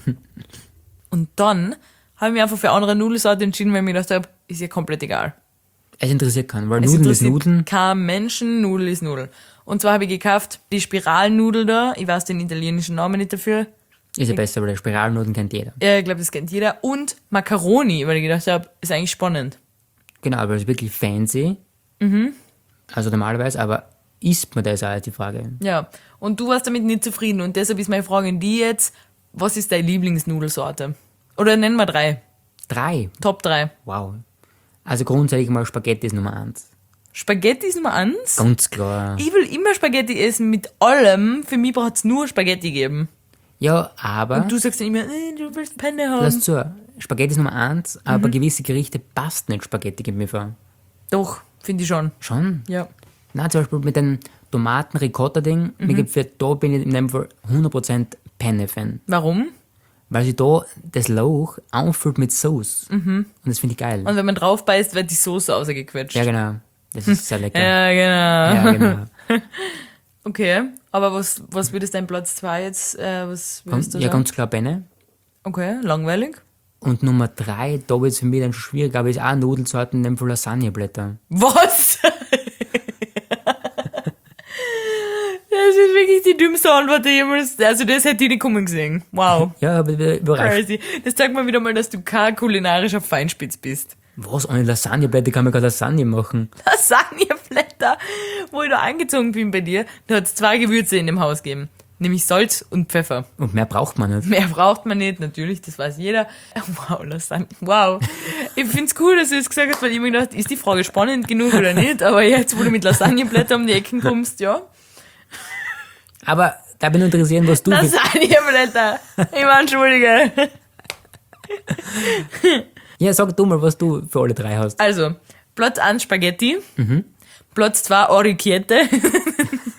Und dann habe ich mich einfach für eine andere Nudelsorte entschieden, weil ich mir gedacht habe, ist ja komplett egal. Es interessiert keinen, weil Es Nudeln ist interessiert Nudeln. kein Menschen, Nudel ist Nudel. Und zwar habe ich gekauft die Spiralnudel da, ich weiß den italienischen Namen nicht dafür. Ist ja besser, weil der Spiralnudeln kennt jeder. Ja, ich glaube, das kennt jeder. Und Macaroni, weil ich gedacht habe, ist eigentlich spannend. Genau, aber es ist wirklich fancy. Mhm. Also normalerweise, aber isst man das auch, ist die Frage. Ja, und du warst damit nicht zufrieden und deshalb ist meine Frage an die jetzt, was ist deine Lieblingsnudelsorte? Oder nennen wir drei. Drei. Top drei. Wow. Also grundsätzlich mal Spaghetti ist Nummer eins. Spaghetti ist Nummer eins. Ganz klar. Ich will immer Spaghetti essen mit allem. Für mich braucht es nur Spaghetti geben. Ja, aber, Und du sagst dann immer, äh, du willst Penne haben. lass zu, Spaghetti ist Nummer eins, aber Mhm. gewisse Gerichte passt nicht Spaghetti, gibt mir vor. Doch, finde ich schon. Schon? Ja. Nein, zum Beispiel mit dem Tomaten-Ricotta-Ding, Mhm. mir gibt für, da bin ich in dem Fall hundert Prozent Penne-Fan. Warum? Weil sie da das Lauch auffüllt mit Sauce. Mhm. Und das finde ich geil. Und wenn man drauf beißt, wird die Soße ausgequetscht. Ja, genau. Das ist sehr lecker. Ja, genau. Ja, genau. Okay, aber was, was wird es dein Platz zwei jetzt? Äh, was Ganz, würdest du ja, sagen? ganz klar Penne. Okay, langweilig. Und Nummer drei, da wird es für mich dann schon schwierig, aber ist auch Nudelsorten, in dem Fall Lasagneblätter. Was? Das ist wirklich die dümmste Antwort, die ich jemals, also das hätte ich nicht kommen gesehen. Wow. Ja, aber überrascht. Crazy. Das zeigt mir wieder mal, dass du kein kulinarischer Feinspitz bist. Was, ohne Lasagneblätter kann man gar Lasagne machen? Lasagneblätter, wo ich da eingezogen bin bei dir, da hat es zwei Gewürze in dem Haus gegeben. Nämlich Salz und Pfeffer. Und mehr braucht man nicht. Mehr braucht man nicht, natürlich, das weiß jeder. Wow, Lasagne, wow. Ich find's cool, dass du das gesagt hast, weil ich mir gedacht, ist die Frage spannend genug oder nicht? Aber jetzt, wo du mit Lasagneblättern um die Ecken kommst, ja. Aber da bin ich interessiert, was du... für- Lasagneblätter. Ich war entschuldige. Ja, sag du mal, was du für alle drei hast. Also, Platz eins Spaghetti. Mhm. Platz zwei Orecchiette.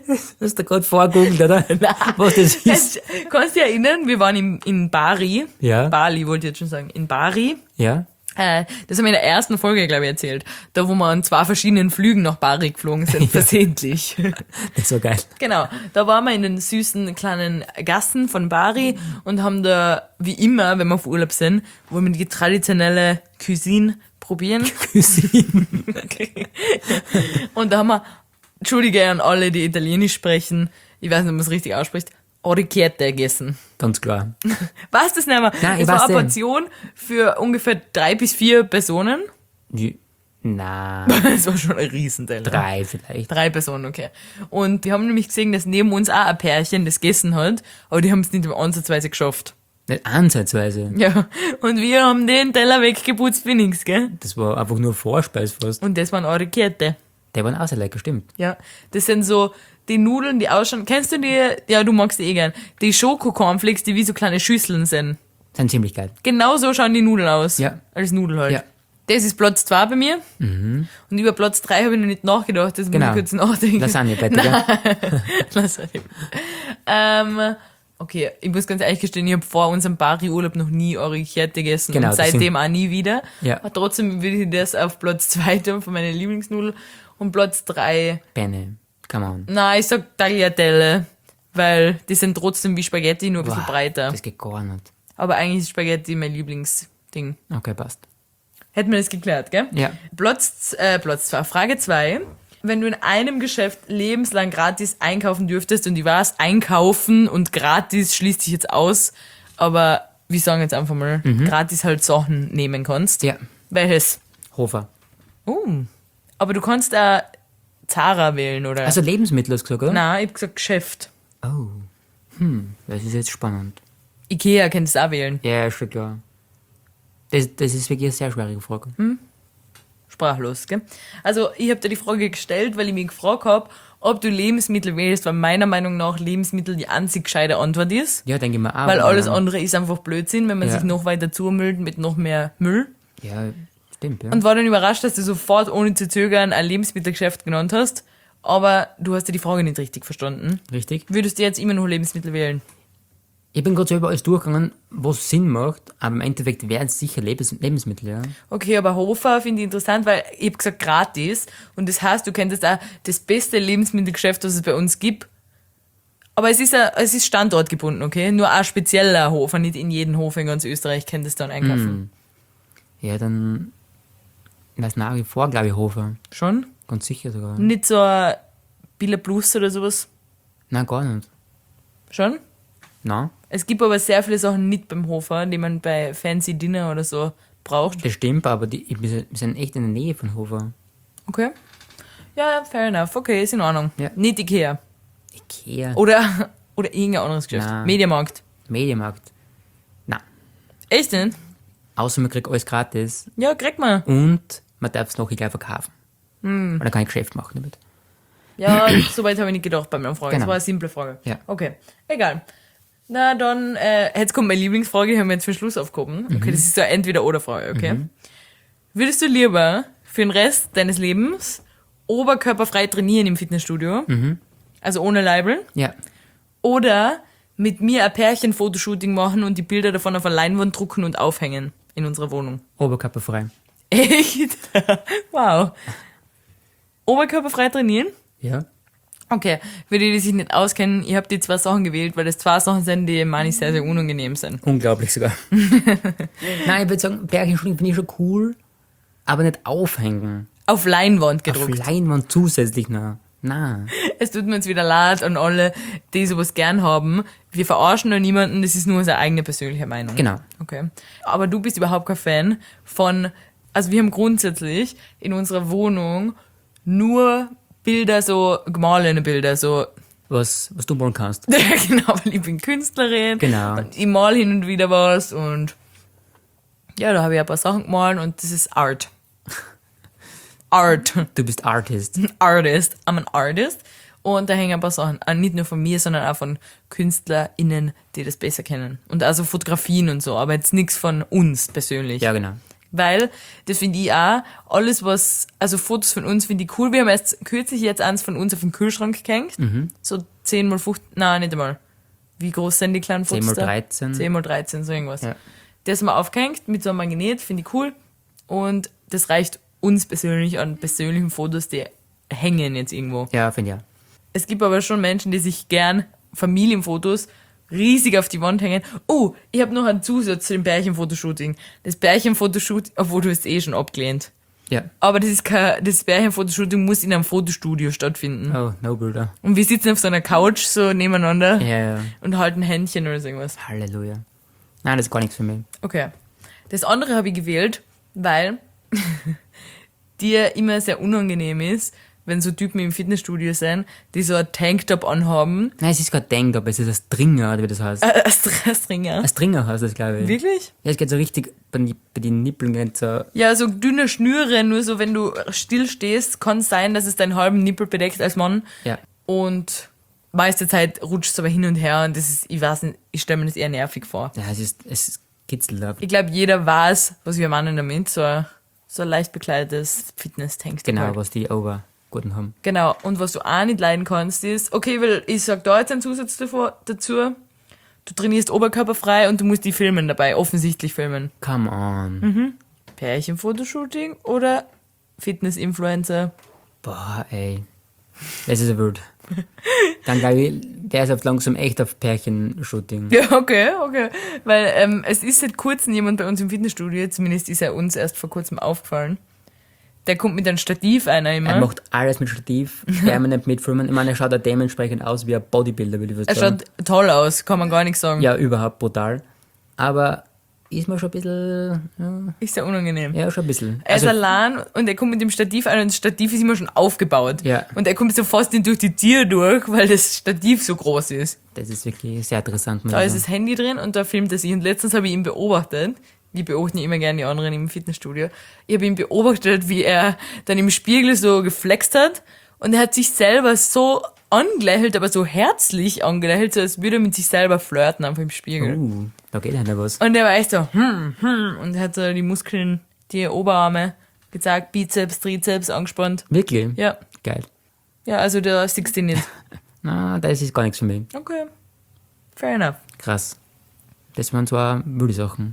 Hast du gerade vorgegoogelt, oder? Was das ist? Es, kannst du dich erinnern, wir waren in, in Bari. Ja. Bali wollte ich jetzt schon sagen. In Bari. Ja? Äh, das haben wir in der ersten Folge, glaube ich, erzählt. Da, wo wir an zwei verschiedenen Flügen nach Bari geflogen sind, versehentlich. Das war geil. Genau. Da waren wir in den süßen kleinen Gassen von Bari und haben da, wie immer, wenn wir auf Urlaub sind, wollen wir die traditionelle Cuisine probieren. Cuisine. Okay. Und da haben wir, Entschuldige an alle, die Italienisch sprechen, ich weiß nicht, ob man es richtig ausspricht, Orecchiette gegessen. Ganz klar. Weißt du das nicht mehr? Nein, ich das war weiß eine nicht. Portion für ungefähr drei bis vier Personen. J- Na, Das war schon ein Riesenteil. drei vielleicht. Drei Personen, okay. Und die haben nämlich gesehen, dass neben uns auch ein Pärchen das gegessen hat, aber die haben es nicht im Ansatzweise geschafft. Nicht ansatzweise. Ja. Und wir haben den Teller weggeputzt wie nix, gell? Das war einfach nur Vorspeis fast. Und das waren Orecchiette. Der war auch sehr lecker, stimmt. Ja. Das sind so die Nudeln, die ausschauen. Kennst du die? Ja, du magst die eh gern. Die Schoko-Cornflakes, die wie so kleine Schüsseln sind. Sind ziemlich geil. Genau so schauen die Nudeln aus. Ja. Als Nudel halt. Ja. Das ist Platz zwei bei mir. Mhm. Und über Platz drei habe ich noch nicht nachgedacht. Das Genau. muss ich kurz nachdenken. Lasagne, bitte, gell? Lasagne. ähm, okay, ich muss ganz ehrlich gestehen, ich habe vor unserem Bari-Urlaub noch nie Orecchiette gegessen. Genau, und das seitdem sind- auch nie wieder. Ja. Aber trotzdem würde ich das auf Platz zwei tun von meinen Lieblingsnudeln. Und Platz drei, Bene, come on. nein, ich sag Tagliatelle. Weil die sind trotzdem wie Spaghetti, nur ein bisschen Boah, breiter. Das geht gar nicht. Aber eigentlich ist Spaghetti mein Lieblingsding. Okay, passt. Hätten wir das geklärt, gell? Ja. Platz, äh, Platz zwei. Frage zwei. Wenn du in einem Geschäft lebenslang gratis einkaufen dürftest, und ich weiß, einkaufen und gratis schließt sich jetzt aus, aber wir sagen jetzt einfach mal, gratis halt Sachen nehmen kannst. Ja. Welches? Hofer. Oh. Aber du kannst da Zara wählen, oder? Also Lebensmittel hast du gesagt, oder? Nein, ich hab gesagt Geschäft. Oh. Hm, das ist jetzt spannend. Ikea könntest du auch wählen. Ja, ist schon klar. Das, das ist wirklich eine sehr schwierige Frage. Sprachlos, gell? Also, ich habe dir die Frage gestellt, weil ich mich gefragt habe, ob du Lebensmittel wählst, weil meiner Meinung nach Lebensmittel die einzig gescheite Antwort ist. Ja, denke ich mir auch. Weil alles Ja. andere ist einfach Blödsinn, wenn man Ja. sich noch weiter zumüllt mit noch mehr Müll. Ja, stimmt, ja. Und war dann überrascht, dass du sofort ohne zu zögern ein Lebensmittelgeschäft genannt hast. Aber du hast ja die Frage nicht richtig verstanden. Richtig. Würdest du jetzt immer noch Lebensmittel wählen? Ich bin gerade selber alles durchgegangen, was Sinn macht, aber im Endeffekt wären es sicher Lebens Lebensmittel, ja. Okay, aber Hofer finde ich interessant, weil ich hab gesagt gratis. Und das heißt, du könntest auch das beste Lebensmittelgeschäft, das es bei uns gibt. Aber es ist, a, es ist standortgebunden, okay? Nur ein spezieller Hofer, nicht in jedem Hof in ganz Österreich könntest du dann einkaufen. Ja, dann. Das nach wie vor, glaube ich, Hofer. Schon? Ganz sicher sogar. Nicht so ein Billa Plus oder sowas? Nein, gar nicht. Schon? Nein, Es gibt aber sehr viele Sachen nicht beim Hofer, die man bei Fancy Dinner oder so braucht. das stimmt, aber die, wir sind- wir sind echt in der Nähe von Hofer. Okay. Ja, fair enough. Okay, ist in Ordnung. Ja. Nicht Ikea. Ikea, Oder, oder irgendein anderes Geschäft. Nein. Mediamarkt. Mediamarkt. Nein. Echt denn? Außer man kriegt alles gratis Ja, kriegt man. und man darf es noch gleich verkaufen. Hm. Und dann kann ich Geschäft machen damit. Ja, soweit habe ich nicht gedacht bei meiner Frage. Das Genau. war eine simple Frage. Ja. Okay, egal. Na dann, äh, jetzt kommt meine Lieblingsfrage, die haben wir jetzt für den Schluss aufgehoben. Okay, das ist so eine Entweder-Oder-Frage, okay? Würdest du lieber für den Rest deines Lebens oberkörperfrei trainieren im Fitnessstudio, also ohne Leibel, Ja. oder mit mir ein Pärchen-Fotoshooting machen und die Bilder davon auf eine Leinwand drucken und aufhängen in unserer Wohnung? Oberkörperfrei. Echt? Wow. Oberkörperfrei trainieren? Ja. Okay, für die, die sich nicht auskennen, ich habe die zwei Sachen gewählt, weil das zwei Sachen sind, die meine ich sehr, sehr unangenehm sind. Unglaublich sogar. Nein, ich würde sagen, Bergenschulen finde ich schon cool, aber nicht aufhängen. Auf Leinwand Auf gedruckt. Leinwand zusätzlich noch. Nein. Es tut mir jetzt wieder leid an alle, die sowas gern haben. Wir verarschen da niemanden, das ist nur unsere eigene persönliche Meinung. Genau. Okay. Aber du bist überhaupt kein Fan von, also wir haben grundsätzlich in unserer Wohnung nur Bilder, so gemahlene Bilder, so Was, was du malen kannst. genau, weil ich bin Künstlerin. Genau. Und ich mal hin und wieder was und ja, da habe ich ein paar Sachen gemalt und das ist Art. Art. Du bist Artist. Artist. I'm an artist. Und da hängen ein paar Sachen an, nicht nur von mir, sondern auch von KünstlerInnen, die das besser kennen. Und also Fotografien und so, aber jetzt nichts von uns persönlich. Ja, genau. Weil, das finde ich auch, alles was, also Fotos von uns finde ich cool. Wir haben erst kürzlich jetzt eins von uns auf den Kühlschrank gehängt. Mhm. So zehn mal fünfzehn, nein, nicht einmal. Wie groß sind die kleinen Fotos zehn mal da? dreizehn. zehn mal dreizehn, so irgendwas. Ja. Das haben wir aufgehängt mit so einem Magnet, finde ich cool. Und das reicht uns persönlich an persönlichen Fotos, die hängen jetzt irgendwo. Ja, finde ich auch. Es gibt aber schon Menschen, die sich gern Familienfotos riesig auf die Wand hängen. Oh, ich habe noch einen Zusatz zu dem Bärchenfotoshooting. Das Bärchenfotoshooting, obwohl du es eh schon abgelehnt. Ja. Aber das ist kein, das Bärchenfotoshooting muss in einem Fotostudio stattfinden. Oh, no, Bruder. Und wir sitzen auf so einer Couch so nebeneinander Ja, ja. und halten Händchen oder so irgendwas. Halleluja. Nein, das ist gar nichts für mich. Okay. Das andere habe ich gewählt, weil dir immer sehr unangenehm ist, wenn so Typen im Fitnessstudio sind, die so ein Tanktop anhaben. Nein, es ist kein Tanktop, es ist ein Stringer, oder wie das heißt. Äh, als Stressringer. Ein Stringer heißt das, glaube ich. Wirklich? Ja, es geht so richtig, bei, den- bei den Nippeln geht so. Ja, so dünne Schnüre, nur so, wenn du still stehst, kann es sein, dass es deinen halben Nippel bedeckt als Mann. Ja. Und meiste Zeit rutscht es aber hin und her und das ist, ich weiß nicht, ich stelle mir das eher nervig vor. Ja, es ist, es kitzelt ab. Ich glaube, jeder weiß, was wir meinen damit, so ein, so ein leicht bekleidetes Fitness-Tank. Genau, was die Obergurten haben. Genau, und was du auch nicht leiden kannst, ist, okay, weil ich sag da jetzt einen Zusatz davor, dazu, du trainierst oberkörperfrei und du musst die filmen dabei, offensichtlich filmen. Come on. Mhm. Pärchenfotoshooting oder Fitness-Influencer? Boah, ey. Das ist wild. Dann glaube ich, der ist auf langsam echt auf Pärchenshooting. Ja, okay, okay. Weil ähm, es ist seit kurzem jemand bei uns im Fitnessstudio, zumindest ist er uns erst vor kurzem aufgefallen. Der kommt mit einem Stativ einer immer. Er macht alles mit Stativ, permanent mitfilmen. Ich meine, er schaut auch dementsprechend aus wie ein Bodybuilder, würde ich fast er sagen. schaut toll aus, kann man gar nicht sagen. Ja, überhaupt brutal. Aber ist mir schon ein bisschen, ja, Ist sehr unangenehm. ja schon ein bisschen. Er ist allein und er kommt mit dem Stativ an und das Stativ ist immer schon aufgebaut. Ja. Und er kommt so fast nicht durch die Tür durch, weil das Stativ so groß ist. Das ist wirklich sehr interessant. muss Da ich ist sagen. das Handy drin und da filmt er sich. Und letztens habe ich ihn beobachtet. Ich beobachte immer gerne die anderen im Fitnessstudio. Ich habe ihn beobachtet, wie er dann im Spiegel so geflext hat. Und er hat sich selber so angelächelt, aber so herzlich angelächelt, so als würde er mit sich selber flirten, einfach im Spiegel. Uh, da geht einer was. Und er war echt so, hm, hm. Und er hat so die Muskeln, die Oberarme gezeigt, Bizeps, Trizeps angespannt. Wirklich? Ja. Geil. Ja, also da siehst du ihn nicht. Na, das ist gar nichts für mich. Okay. Fair enough. Krass. Das waren zwar wilde Sachen.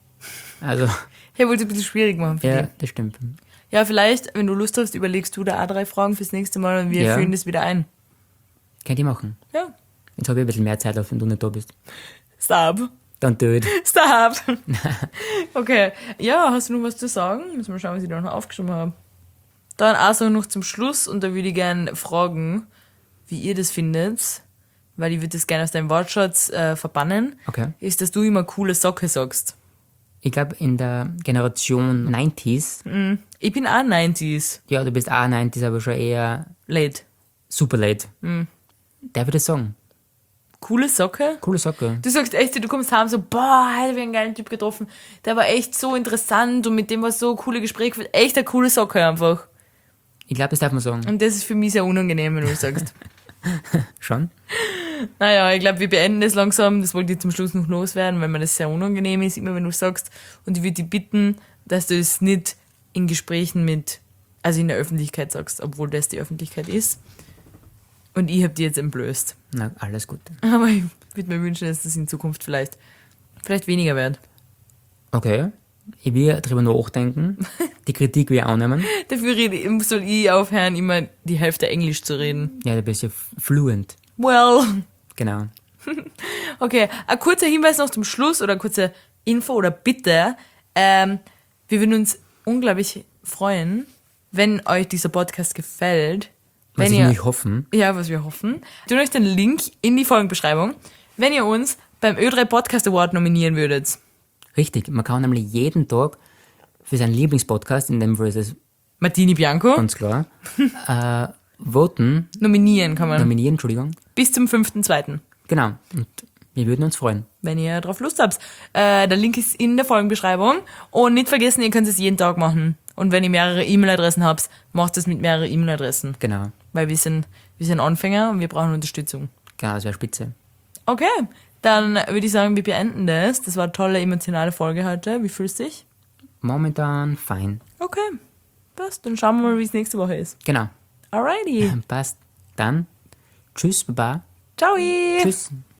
Also, Hey, wollte ein bisschen schwierig machen für ja, dich. das stimmt. Ja, vielleicht, wenn du Lust hast, überlegst du da auch drei Fragen fürs nächste Mal und wir Ja. führen das wieder ein. Könnt ihr machen. Ja. Jetzt habe ich ein bisschen mehr Zeit, als wenn du nicht da bist. Stop. Dann do it. Stop. Okay. Ja, hast du noch was zu sagen? Müssen wir schauen, was ich da noch aufgeschrieben habe. Dann auch noch zum Schluss und da würde ich gerne fragen, wie ihr das findet, weil ich würde das gerne aus deinem Wortschatz äh, verbannen, Okay. ist, dass du immer coole Socke sagst. Ich glaube, in der Generation neunziger, Ich bin auch neunziger. ja, du bist auch neunziger, aber schon eher Late. super late. Mhm. Der würde sagen. Coole Socke? Coole Socke. Du sagst echt, du kommst heim so, boah, heute habe ich einen geilen Typ getroffen. Der war echt so interessant und mit dem war so coole Gespräche geführt. Echt eine coole Socke einfach. Ich glaube, das darf man sagen. Und das ist für mich sehr unangenehm, wenn du das sagst. Schon? Naja, ich glaube, wir beenden das langsam. Das wollte ich zum Schluss noch loswerden, weil mir das sehr unangenehm ist, immer wenn du sagst. Und ich würde dich bitten, dass du es nicht in Gesprächen mit, also in der Öffentlichkeit sagst, obwohl das die Öffentlichkeit ist. Und ich habe die jetzt entblößt. Na, alles Gute. Aber ich würde mir wünschen, dass das in Zukunft vielleicht, vielleicht weniger wird. Okay. Ich will drüber nachdenken. Die Kritik will ich annehmen. Dafür rede, soll ich aufhören, immer die Hälfte Englisch zu reden. Ja, du bist ja fluent. Well. Genau. Okay, ein kurzer Hinweis noch zum Schluss oder eine kurze Info oder Bitte. Ähm, wir würden uns unglaublich freuen, wenn euch dieser Podcast gefällt. Was Wenn ich ihr, nicht hoffen. ja, was wir hoffen. Tut euch den Link in die Folgenbeschreibung, wenn ihr uns beim Ö drei Podcast Award nominieren würdet. Richtig. Man kann nämlich jeden Tag für seinen Lieblingspodcast, in dem Fall ist es Martini Bianco. ganz klar, äh, voten, Nominieren kann man. nominieren, Entschuldigung. Bis zum fünften zweiten Genau. Und wir würden uns freuen. wenn ihr drauf Lust habt. Äh, der Link ist in der Folgenbeschreibung. Und nicht vergessen, ihr könnt es jeden Tag machen. Und wenn ihr mehrere E-Mail-Adressen habt, macht es mit mehreren E-Mail-Adressen. Genau. Weil wir sind, wir sind Anfänger und wir brauchen Unterstützung. Genau, das wäre spitze. Okay, dann würde ich sagen, wir beenden das. Das war eine tolle emotionale Folge heute. Wie fühlst du dich? momentan fein. Okay, passt. Dann schauen wir mal, wie es nächste Woche ist. Genau. Alrighty. Passt. Dann, tschüss, baba. Ciao. Tschüss.